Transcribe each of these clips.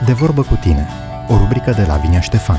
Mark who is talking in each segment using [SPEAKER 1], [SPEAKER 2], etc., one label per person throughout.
[SPEAKER 1] De vorbă cu tine, o rubrică de Lavinia Ștefan.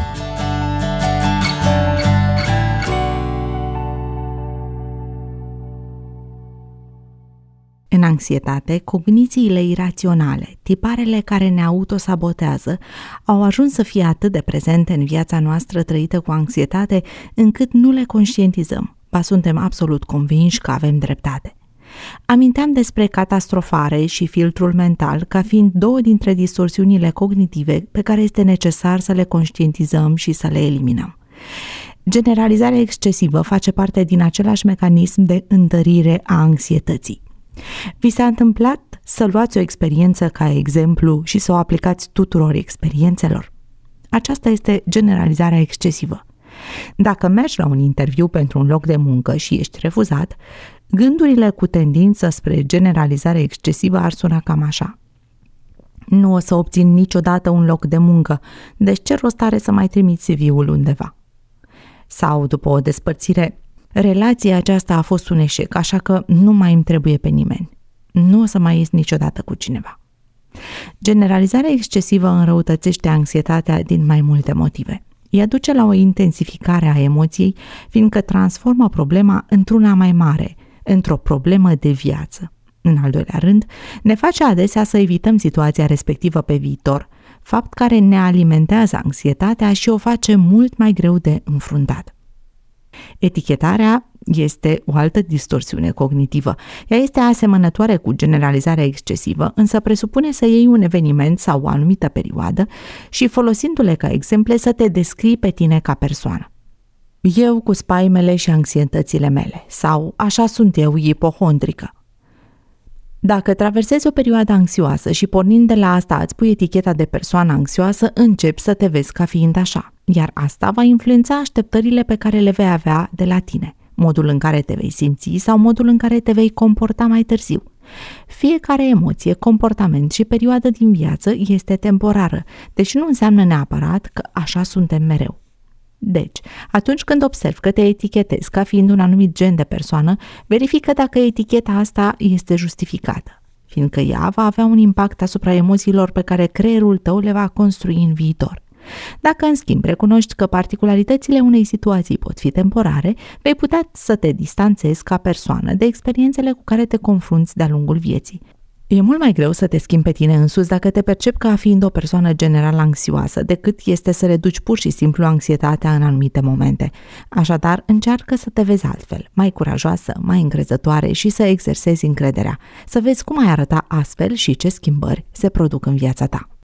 [SPEAKER 2] În anxietate, cognițiile iraționale, tiparele care ne autosabotează, au ajuns să fie atât de prezente în viața noastră trăită cu anxietate, încât nu le conștientizăm, ba suntem absolut convinși că avem dreptate. Aminteam despre catastrofare și filtrul mental ca fiind două dintre distorsiunile cognitive pe care este necesar să le conștientizăm și să le eliminăm. Generalizarea excesivă face parte din același mecanism de întărire a anxietății. Vi s-a întâmplat să luați o experiență ca exemplu și să o aplicați tuturor experiențelor? Aceasta este generalizarea excesivă. Dacă mergi la un interviu pentru un loc de muncă și ești refuzat, gândurile cu tendință spre generalizare excesivă ar suna cam așa: nu o să obțin niciodată un loc de muncă, deci ce rost are să mai trimiți CV-ul undeva? Sau după o despărțire: relația aceasta a fost un eșec, așa că nu mai îmi trebuie pe nimeni. Nu o să mai ies niciodată cu cineva. Generalizarea excesivă înrăutățește anxietatea din mai multe motive. Ea duce la o intensificare a emoției, fiindcă transformă problema într-una mai mare, într-o problemă de viață. În al doilea rând, ne face adesea să evităm situația respectivă pe viitor, fapt care ne alimentează anxietatea și o face mult mai greu de înfruntat. Etichetarea este o altă distorsiune cognitivă. Ea este asemănătoare cu generalizarea excesivă, însă presupune să iei un eveniment sau o anumită perioadă și, folosindu-le ca exemple, să te descrii pe tine ca persoană. Eu cu spaimele și anxietățile mele, sau așa sunt eu, ipohondrică. Dacă traversezi o perioadă anxioasă și pornind de la asta îți pui eticheta de persoană anxioasă, începi să te vezi ca fiind așa, iar asta va influența așteptările pe care le vei avea de la tine, modul în care te vei simți sau modul în care te vei comporta mai târziu. Fiecare emoție, comportament și perioadă din viață este temporară, deci nu înseamnă neapărat că așa suntem mereu. Deci, atunci când observi că te etichetezi ca fiind un anumit gen de persoană, verifică dacă eticheta asta este justificată, fiindcă ea va avea un impact asupra emoțiilor pe care creierul tău le va construi în viitor. Dacă, în schimb, recunoști că particularitățile unei situații pot fi temporare, vei putea să te distanțezi ca persoană de experiențele cu care te confrunți de-a lungul vieții. E mult mai greu să te schimbi pe tine însuți dacă te percepi ca fiind o persoană general anxioasă, decât este să reduci pur și simplu anxietatea în anumite momente. Așadar, încearcă să te vezi altfel, mai curajoasă, mai încrezătoare și să exersezi încrederea, să vezi cum ai arăta astfel și ce schimbări se produc în viața ta.